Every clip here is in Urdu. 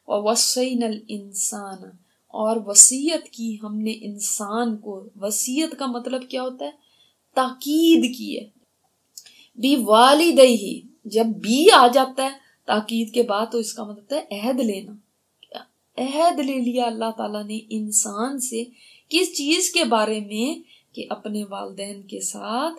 وَوَصَّيْنَا الْإِنسَانَ، اور وصیت کی ہم نے انسان کو. وصیت کا مطلب کیا ہوتا ہے؟ تاکید کی ہے. بِوَالِدَيْهِ، جب بھی آ جاتا ہے تاکید کے بعد تو اس کا مطلب ہے عہد لینا. عہد لے لیا اللہ تعالیٰ نے انسان سے کس چیز کے بارے میں؟ کہ اپنے والدین کے ساتھ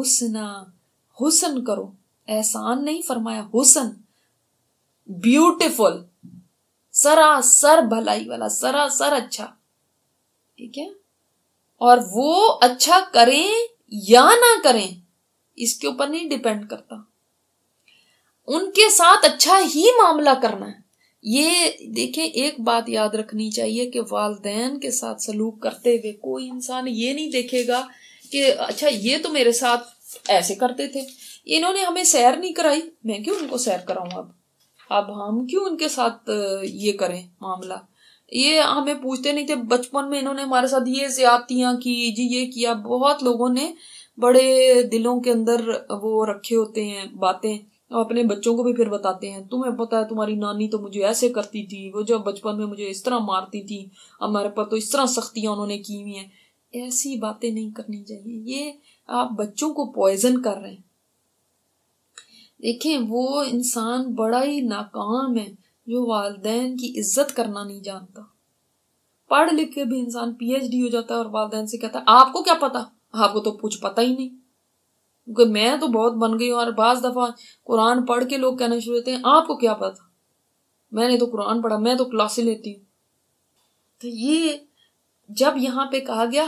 حسن کرو. احسان نہیں فرمایا، حسن، بیوٹیفل، سراسر بھلائی والا، سراسر اچھا. ٹھیک ہے؟ اور وہ اچھا کریں یا نہ کریں اس کے اوپر نہیں ڈیپینڈ کرتا، ان کے ساتھ اچھا ہی معاملہ کرنا ہے. یہ دیکھیں ایک بات یاد رکھنی چاہیے کہ والدین کے ساتھ سلوک کرتے ہوئے کوئی انسان یہ نہیں دیکھے گا کہ اچھا یہ تو میرے ساتھ ایسے کرتے تھے، انہوں نے ہمیں سیر نہیں کرائی، میں کیوں ان کو سیر کراؤں، اب ہم کیوں ان کے ساتھ یہ کریں معاملہ. یہ ہمیں پوچھتے نہیں تھے بچپن میں انہوں نے ہمارے ساتھ یہ زیادتیاں کی جی، یہ کیا. بہت لوگوں نے بڑے دلوں کے اندر وہ رکھے ہوتے ہیں باتیں، اور اپنے بچوں کو بھی پھر بتاتے ہیں تمہیں پتا ہے تمہاری نانی تو مجھے ایسے کرتی تھی، وہ جب بچپن میں مجھے اس طرح مارتی تھی، ہمارے پر تو اس طرح سختیاں انہوں نے کی ہوئی ہیں. ایسی باتیں نہیں کرنی چاہیے، یہ آپ بچوں کو پوائزن کر رہے ہیں. دیکھیں وہ انسان بڑا ہی ناکام ہے جو والدین کی عزت کرنا نہیں جانتا. پڑھ لکھ کے بھی انسان PhD ہو جاتا ہے اور والدین سے کہتا ہے آپ کو کیا پتا، آپ کو تو کچھ پتا ہی نہیں، کیونکہ میں تو بہت بن گئی ہوں. اور بعض دفعہ قرآن پڑھ کے لوگ کہنا شروع ہوتے ہیں آپ کو کیا پتا، میں نے تو قرآن پڑھا، میں تو کلاسیں لیتی ہوں. تو یہ جب یہاں پہ کہا گیا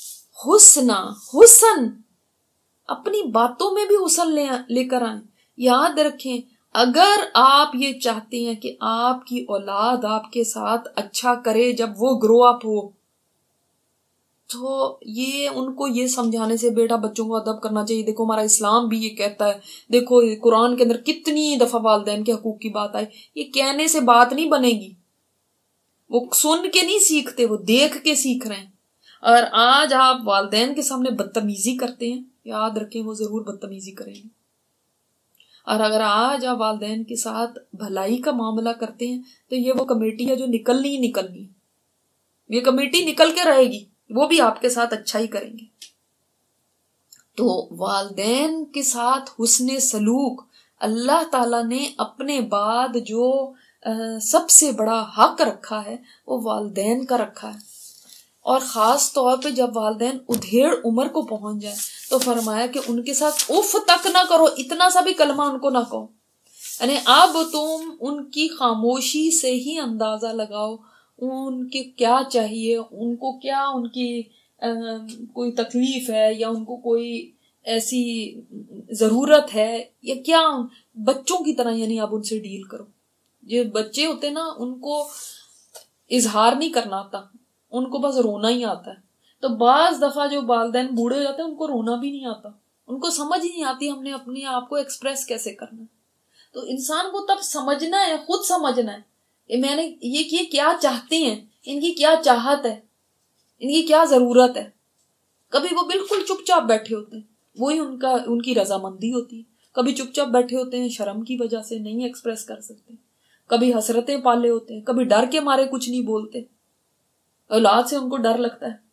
حسن، اپنی باتوں میں بھی حسن لے کر آئیں. یاد رکھیں اگر آپ یہ چاہتے ہیں کہ آپ کی اولاد آپ کے ساتھ اچھا کرے جب وہ گرو اپ ہو، تو یہ ان کو یہ سمجھانے سے بیٹا بچوں کو ادب کرنا چاہیے، دیکھو ہمارا اسلام بھی یہ کہتا ہے، دیکھو قرآن کے اندر کتنی دفعہ والدین کے حقوق کی بات آئی. یہ کہنے سے بات نہیں بنے گی، وہ سن کے نہیں سیکھتے، وہ دیکھ کے سیکھ رہے ہیں. اور آج آپ والدین کے سامنے بدتمیزی کرتے ہیں، یاد رکھیں وہ ضرور بدتمیزی کریں گے. اور اگر آج آپ والدین کے ساتھ بھلائی کا معاملہ کرتے ہیں تو یہ وہ کمیٹی ہے جو نکلنی ہی نکلنی ہے، یہ کمیٹی نکل کے رہے گی، وہ بھی آپ کے ساتھ اچھا ہی کریں گے. تو والدین کے ساتھ حسن سلوک اللہ تعالیٰ نے اپنے بعد جو سب سے بڑا حق رکھا ہے وہ والدین کا رکھا ہے. اور خاص طور پہ جب والدین ادھیڑ عمر کو پہنچ جائیں تو فرمایا کہ ان کے ساتھ اف تک نہ کرو، اتنا سا بھی کلمہ ان کو نہ کہو. یعنی اب تم ان کی خاموشی سے ہی اندازہ لگاؤ ان کے کیا چاہیے، ان کو کیا ان کی کوئی تکلیف ہے یا ان کو کوئی ایسی ضرورت ہے یا کیا. بچوں کی طرح یعنی اب ان سے ڈیل کرو. جو بچے ہوتے نا ان کو اظہار نہیں کرنا آتا، ان کو بس رونا ہی آتا ہے. تو بعض دفعہ جو والدین بوڑھے ہو جاتے ہیں ان کو رونا بھی نہیں آتا، ان کو سمجھ ہی نہیں آتی ہم نے اپنے آپ کو ایکسپریس کیسے کرنا ہے. تو انسان کو تب سمجھنا ہے، خود سمجھنا ہے کہ میں نے یہ کیا چاہتے ہیں، ان کی کیا چاہت ہے، ان کی کیا ضرورت ہے. کبھی وہ بالکل چپ چاپ بیٹھے ہوتے ہیں، وہی ان کی رضامندی ہوتی ہے. کبھی چپ چاپ بیٹھے ہوتے ہیں شرم کی وجہ سے نہیں ایکسپریس کر سکتے، کبھی حسرتیں پالے ہوتے ہیں، کبھی ڈر کے مارے کچھ نہیں بولتے. اولاد سے ان کو ڈر لگتا ہے.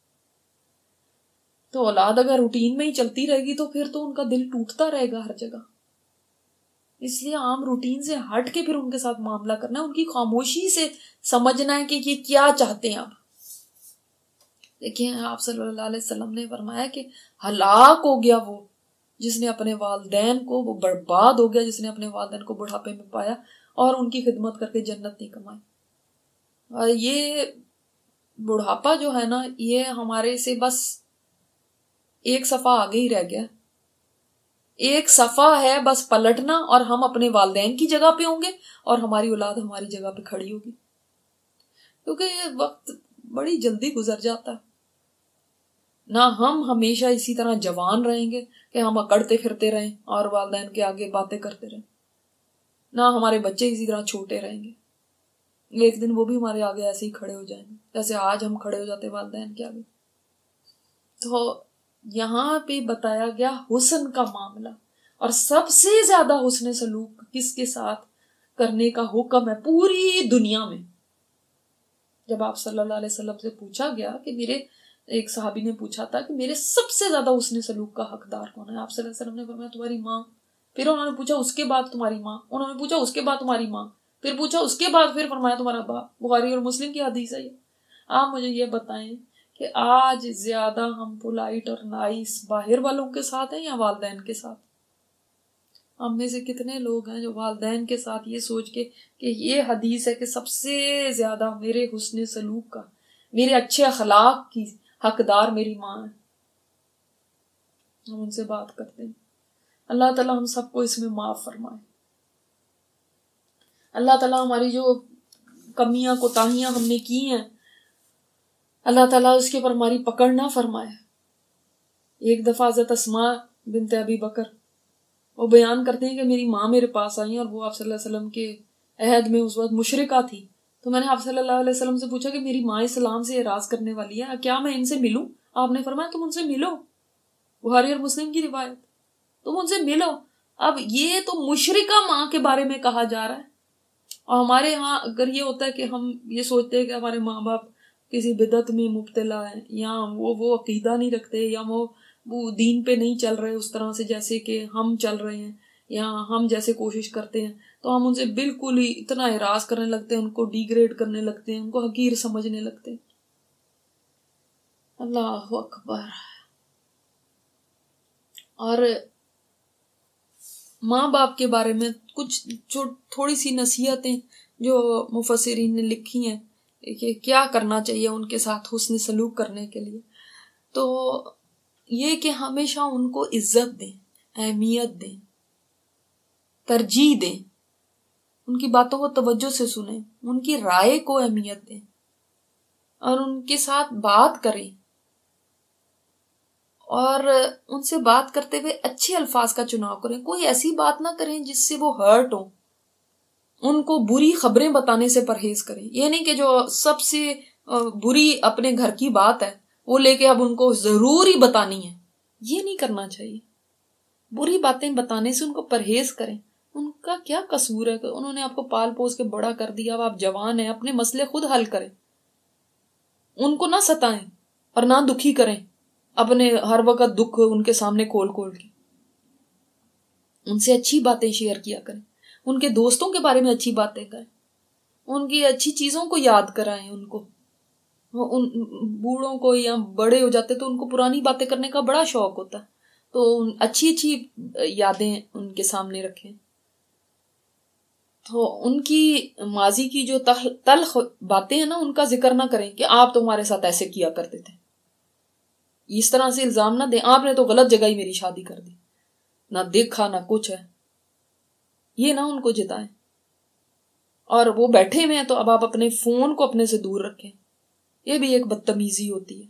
تو اولاد اگر روٹین میں ہی چلتی رہے گی تو پھر تو ان کا دل ٹوٹتا رہے گا ہر جگہ. اس لیے عام روٹین سے ہٹ کے پھر ان کے ساتھ معاملہ کرنا ہے، ان کی خاموشی سے سمجھنا ہے کہ یہ کیا چاہتے ہیں. آپ دیکھیں آپ صلی اللہ علیہ وسلم نے فرمایا کہ ہلاک ہو گیا وہ جس نے اپنے والدین کو، وہ برباد ہو گیا جس نے اپنے والدین کو بڑھاپے میں پایا اور ان کی خدمت کر کے جنت نہیں کمائی. اور یہ بڑھاپا جو ہے نا یہ ہمارے سے بس ایک صفحہ آگے ہی رہ گیا، ایک صفحہ ہے بس پلٹنا، اور ہم اپنے والدین کی جگہ پہ ہوں گے اور ہماری اولاد ہماری جگہ پہ کھڑی ہوگی. کیونکہ یہ وقت بڑی جلدی گزر جاتا ہے. نہ ہم ہمیشہ اسی طرح جوان رہیں گے کہ ہم اکڑتے پھرتے رہیں اور والدین کے آگے باتیں کرتے رہیں، نہ ہمارے بچے اسی طرح چھوٹے رہیں گے. ایک دن وہ بھی ہمارے آگے ایسے ہی کھڑے ہو جائیں گے جیسے آج ہم کھڑے ہو جاتے والدین کے آگے. تو یہاں پہ بتایا گیا حسن کا معاملہ، اور سب سے زیادہ حسن سلوک کس کے ساتھ کرنے کا حکم ہے پوری دنیا میں. جب آپ صلی اللہ علیہ وسلم سے پوچھا گیا کہ میرے ایک صحابی نے پوچھا تھا کہ میرے سب سے زیادہ حسن سلوک کا حقدار کون ہے, آپ صلی اللہ علیہ وسلم نے فرمایا تمہاری ماں. پھر انہوں نے پوچھا اس کے بعد تمہاری ماں, انہوں نے پوچھا اس کے بعد تمہاری ماں, پھر پوچھا اس کے بعد, پھر فرمایا تمہارا باپ. بخاری اور مسلم کی حدیث ہے یہ. آپ مجھے یہ بتائیں کہ آج زیادہ ہم پولائٹ اور نائس باہر والوں کے ساتھ ہیں یا والدین کے ساتھ؟ ہم میں سے کتنے لوگ ہیں جو والدین کے ساتھ یہ سوچ کے کہ یہ حدیث ہے کہ سب سے زیادہ میرے حسن سلوک کا, میرے اچھے اخلاق کی حقدار میری ماں ہے, ہم ان سے بات کرتے ہیں. اللہ تعالیٰ ہم سب کو اس میں معاف فرمائے. اللہ تعالیٰ ہماری جو کمیاں کوتاہیاں ہم نے کی ہیں, اللہ تعالیٰ اس کے اوپر ہماری پکڑ نہ فرمائے. ایک دفعہ حضرت اسماء بنت ابی بکر وہ بیان کرتے ہیں کہ میری ماں میرے پاس آئی اور وہ آپ صلی اللہ علیہ وسلم کے عہد میں اس وقت مشرکہ تھی. تو میں نے آپ صلی اللہ علیہ وسلم سے پوچھا کہ میری ماں اسلام سے اعراض کرنے والی ہے, کیا میں ان سے ملوں؟ آپ نے فرمایا تم ان سے ملو. بخاری اور مسلم کی روایت, تم ان سے ملو. اب یہ تو مشرکہ ماں کے بارے میں کہا جا رہا ہے, اور ہمارے ہاں اگر یہ ہوتا ہے کہ ہم یہ سوچتے ہیں کہ ہمارے ماں باپ کسی بدعت میں مبتلا ہیں, یا وہ عقیدہ نہیں رکھتے, یا وہ دین پہ نہیں چل رہے اس طرح سے جیسے کہ ہم چل رہے ہیں, یا ہم جیسے کوشش کرتے ہیں, تو ہم ان سے بالکل ہی اتنا اعراض کرنے لگتے ہیں, ان کو ڈیگریڈ کرنے لگتے ہیں, ان کو حقیر سمجھنے لگتے ہیں. اللہ اکبر. اور ماں باپ کے بارے میں کچھ تھوڑی سی نصیحتیں جو مفسرین نے لکھی ہیں کہ کیا کرنا چاہیے ان کے ساتھ حسن سلوک کرنے کے لیے. تو یہ کہ ہمیشہ ان کو عزت دیں, اہمیت دیں, ترجیح دیں, ان کی باتوں کو توجہ سے سنیں, ان کی رائے کو اہمیت دیں, اور ان کے ساتھ بات کریں, اور ان سے بات کرتے ہوئے اچھے الفاظ کا چناؤ کریں. کوئی ایسی بات نہ کریں جس سے وہ ہرٹ ہو. ان کو بری خبریں بتانے سے پرہیز کریں. یہ نہیں کہ جو سب سے بری اپنے گھر کی بات ہے وہ لے کے اب ان کو ضروری بتانی ہے, یہ نہیں کرنا چاہیے. بری باتیں بتانے سے ان کو پرہیز کریں. ان کا کیا قصور ہے کہ انہوں نے آپ کو پال پوس کے بڑا کر دیا, اب آپ جوان ہیں, اپنے مسئلے خود حل کریں. ان کو نہ ستائیں اور نہ دکھی کریں, اپنے ہر وقت دکھ ان کے سامنے کھول کھول کے. ان سے اچھی باتیں شیئر کیا کریں, ان کے دوستوں کے بارے میں اچھی باتیں کریں, ان کی اچھی چیزوں کو یاد کرائیں. ان کو ان بوڑھوں کو یا بڑے ہو جاتے تو ان کو پرانی باتیں کرنے کا بڑا شوق ہوتا ہے, تو اچھی اچھی یادیں ان کے سامنے رکھیں. تو ان کی ماضی کی جو تلخ باتیں ہیں نا, ان کا ذکر نہ کریں کہ آپ تو ہمارے ساتھ ایسے کیا کرتے تھے. اس طرح سے الزام نہ دیں, آپ نے تو غلط جگہ ہی میری شادی کر دی, نہ دیکھا نہ کچھ ہے. یہ نہ ان کو جتائیں. اور وہ بیٹھے ہوئے ہیں تو اب آپ اپنے فون کو اپنے سے دور رکھیں. یہ بھی ایک بدتمیزی ہوتی ہے.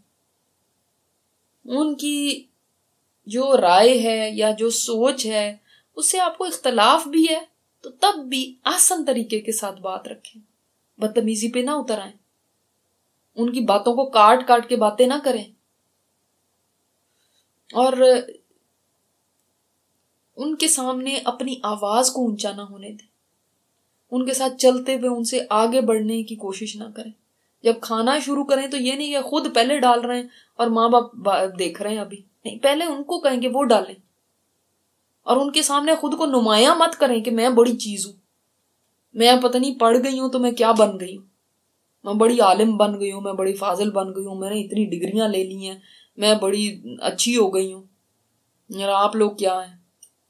ان کی جو رائے ہے یا جو سوچ ہے اس سے آپ کو اختلاف بھی ہے تو تب بھی آسان طریقے کے ساتھ بات رکھیں, بدتمیزی پہ نہ اتر آئیں, ان کی باتوں کو کاٹ کاٹ کے باتیں نہ کریں, اور ان کے سامنے اپنی آواز کو اونچا نہ ہونے دیں. ان کے ساتھ چلتے ہوئے ان سے آگے بڑھنے کی کوشش نہ کریں. جب کھانا شروع کریں تو یہ نہیں کہ خود پہلے ڈال رہے ہیں اور ماں باپ دیکھ رہے ہیں, ابھی نہیں, پہلے ان کو کہیں کہ وہ ڈالیں, اور ان کے سامنے خود کو نمایاں مت کریں کہ میں بڑی چیز ہوں, میں پتہ نہیں پڑھ گئی ہوں تو میں کیا بن گئی ہوں, میں بڑی عالم بن گئی ہوں, میں بڑی فاضل بن گئی ہوں, میں نے اتنی ڈگریاں لے لی ہیں, میں بڑی اچھی ہو گئی ہوں, اور آپ لوگ کیا ہیں.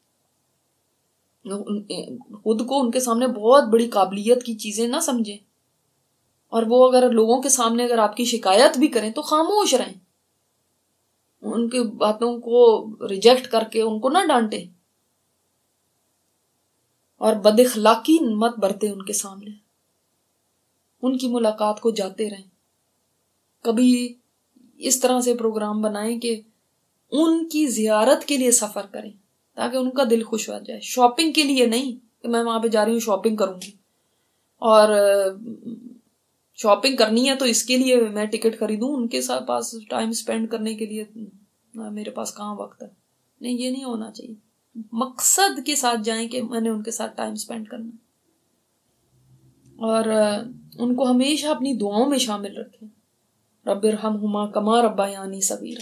خود کو ان کے سامنے بہت بڑی قابلیت کی چیزیں نہ سمجھیں, اور وہ اگر لوگوں کے سامنے اگر آپ کی شکایت بھی کریں تو خاموش رہیں, ان کی باتوں کو ریجیکٹ کر کے ان کو نہ ڈانٹیں, اور بد اخلاقی مت برتیں ان کے سامنے. ان کی ملاقات کو جاتے رہیں. کبھی اس طرح سے پروگرام بنائیں کہ ان کی زیارت کے لیے سفر کریں تاکہ ان کا دل خوش ہو جائے. شاپنگ کے لیے نہیں کہ میں وہاں پہ جا رہی ہوں شاپنگ کروں گی, اور شاپنگ کرنی ہے تو اس کے لیے میں ٹکٹ خریدوں, ان کے ساتھ پاس ٹائم سپینڈ کرنے کے لیے میرے پاس کہاں وقت ہے. نہیں, یہ نہیں ہونا چاہیے. مقصد کے ساتھ جائیں کہ میں نے ان کے ساتھ ٹائم سپینڈ کرنا. اور ان کو ہمیشہ اپنی دعاؤں میں شامل رکھیں. رب ارحمہما کما ربیانی صغیرا.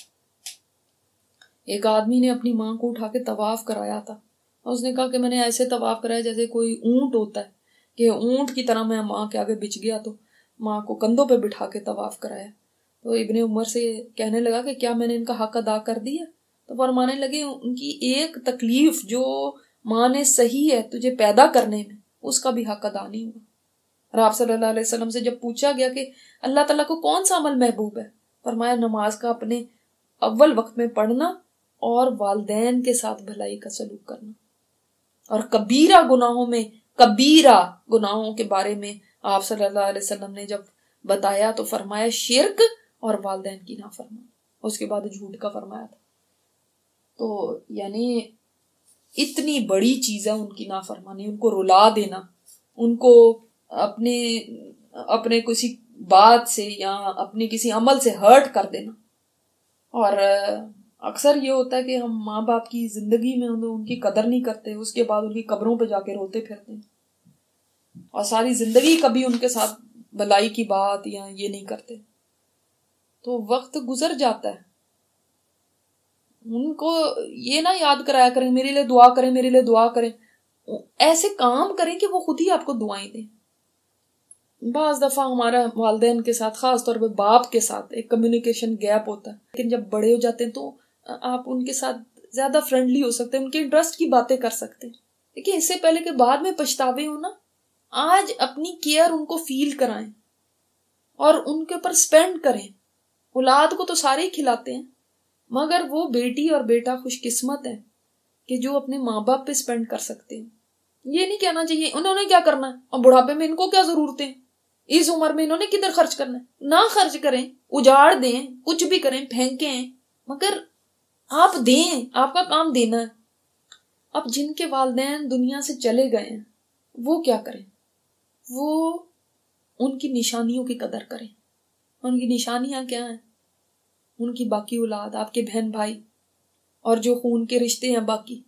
ایک آدمی نے اپنی ماں کو اٹھا کے طواف کرایا تھا اور اس نے کہا کہ میں نے ایسے طواف کرایا جیسے کوئی اونٹ ہوتا ہے، کہ اونٹ کی طرح میں ماں کے آگے بچھ گیا، تو ماں کو کندھوں پہ بٹھا کے طواف کرایا. تو ابن عمر سے کہنے لگا کہ کیا میں نے ان کا حق ادا کر دیا؟ تو فرمانے لگے ان کی ایک تکلیف جو ماں نے صحیح ہے تجھے پیدا کرنے میں، اس کا بھی حق ادا نہیں ہوا. اور آپ صلی اللہ علیہ وسلم سے جب پوچھا گیا کہ اللہ تعالیٰ کو کون سا عمل محبوب ہے، فرمایا نماز کا اپنے اول وقت میں پڑھنا اور والدین کے ساتھ بھلائی کا سلوک کرنا. اور کبیرہ گناہوں کے بارے میں آپ صلی اللہ علیہ وسلم نے جب بتایا تو فرمایا شرک اور والدین کی نافرمانی. اس کے بعد جھوٹ کا فرمایا تھا. تو یعنی اتنی بڑی چیز ہے ان کی نافرمانی، ان کو رلا دینا، ان کو اپنے کسی بات سے یا اپنے کسی عمل سے ہرٹ کر دینا. اور اکثر یہ ہوتا ہے کہ ہم ماں باپ کی زندگی میں ان کی قدر نہیں کرتے، اس کے بعد ان کی قبروں پہ جا کے روتے پھرتے ہیں اور ساری زندگی کبھی ان کے ساتھ بھلائی کی بات یا یہ نہیں کرتے. تو وقت گزر جاتا ہے، ان کو یہ نہ یاد کرایا کریں میرے لیے دعا کریں، میرے لیے دعا کریں. ایسے کام کریں کہ وہ خود ہی آپ کو دعائیں دیں. بعض دفعہ ہمارا والدین کے ساتھ، خاص طور پہ باپ کے ساتھ، ایک کمیونیکیشن گیپ ہوتا ہے، لیکن جب بڑے ہو جاتے ہیں تو آپ ان کے ساتھ زیادہ فرینڈلی ہو سکتے ہیں، ان کے انٹرسٹ کی باتیں کر سکتے ہیں. لیکن اس سے پہلے کہ بعد میں پچھتاوے ہو نا، آج اپنی کیئر ان کو فیل کرائیں اور ان کے اوپر سپینڈ کریں. اولاد کو تو سارے ہی کھلاتے ہیں، مگر وہ بیٹی اور بیٹا خوش قسمت ہے کہ جو اپنے ماں باپ پہ سپینڈ کر سکتے ہیں. یہ نہیں کہنا چاہیے انہوں نے کیا کرنا ہے اور بڑھاپے میں ان کو کیا ضرورتیں، اس عمر میں انہوں نے کدھر خرچ کرنا ہے. نہ خرچ کریں، اجاڑ دیں، کچھ بھی کریں، پھینکیں، مگر آپ دیں، آپ کا کام دینا ہے. اب جن کے والدین دنیا سے چلے گئے ہیں وہ کیا کریں؟ وہ ان کی نشانیوں کی قدر کریں. ان کی نشانیاں کیا ہیں؟ ان کی باقی اولاد، آپ کے بہن بھائی اور جو خون کے رشتے ہیں باقی،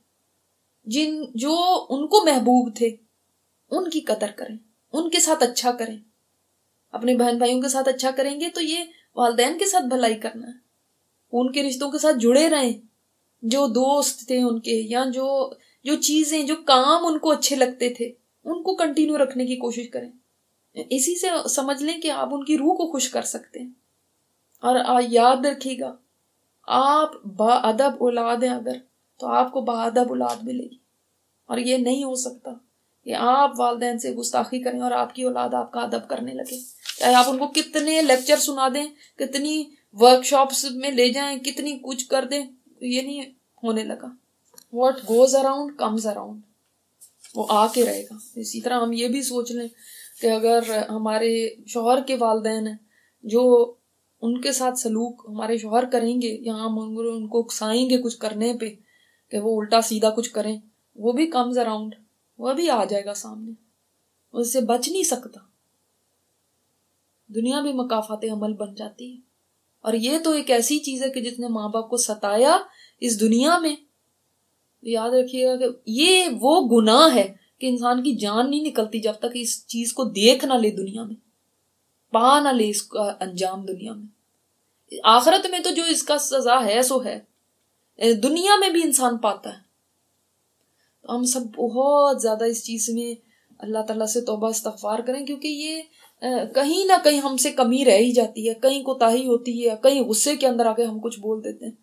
جو ان کو محبوب تھے، ان کی قدر کریں، ان کے ساتھ اچھا کریں. اپنے بہن بھائیوں کے ساتھ اچھا کریں گے تو یہ والدین کے ساتھ بھلائی کرنا ہے. ان کے رشتوں کے ساتھ جڑے رہیں، جو دوست تھے ان کے، یا جو چیزیں، جو کام ان کو اچھے لگتے تھے، ان کو کنٹینیو رکھنے کی کوشش کریں. اسی سے سمجھ لیں کہ آپ ان کی روح کو خوش کر سکتے ہیں. اور یاد رکھیے گا، آپ با ادب اولاد ہیں اگر، تو آپ کو با ادب اولاد ملے گی. اور یہ نہیں ہو سکتا کہ آپ والدین سے گستاخی کریں اور آپ کی اولاد آپ کا ادب کرنے لگے. چاہے آپ ان کو کتنے لیکچر سنا دیں، کتنی ورک شاپس میں لے جائیں، کتنی کچھ کر دیں، یہ نہیں ہونے لگا. What goes around comes around، وہ آ کے رہے گا. اسی طرح ہم یہ بھی سوچ لیں کہ اگر ہمارے شوہر کے والدین ہیں، جو ان کے ساتھ سلوک ہمارے شوہر کریں گے یا ہم ان کو اکسائیں گے کچھ کرنے پہ کہ وہ الٹا سیدھا کچھ کریں، وہ بھی comes around، وہ بھی آ جائے گا سامنے، اس سے بچ نہیں سکتا. دنیا بھی مکافات عمل بن جاتی ہے. اور یہ تو ایک ایسی چیز ہے کہ جس نے ماں باپ کو ستایا اس دنیا میں، یاد رکھیے گا کہ یہ وہ گناہ ہے کہ انسان کی جان نہیں نکلتی جب تک اس چیز کو دیکھ نہ لے، دنیا میں پا نہ لے اس کا انجام دنیا میں. آخرت میں تو جو اس کا سزا ہے سو ہے، دنیا میں بھی انسان پاتا ہے. تو ہم سب بہت زیادہ اس چیز میں اللہ تعالیٰ سے توبہ استغفار کریں، کیونکہ یہ کہیں نہ کہیں ہم سے کمی رہ ہی جاتی ہے، کہیں کوتاہی ہوتی ہے، کہیں غصے کے اندر آ کے ہم کچھ بول دیتے ہیں.